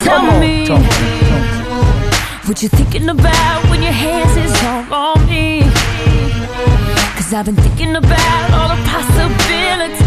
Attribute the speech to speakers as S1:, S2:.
S1: Tell me what you're thinking about when your hands is all on me. 'Cause I've been thinking about all the possibilities.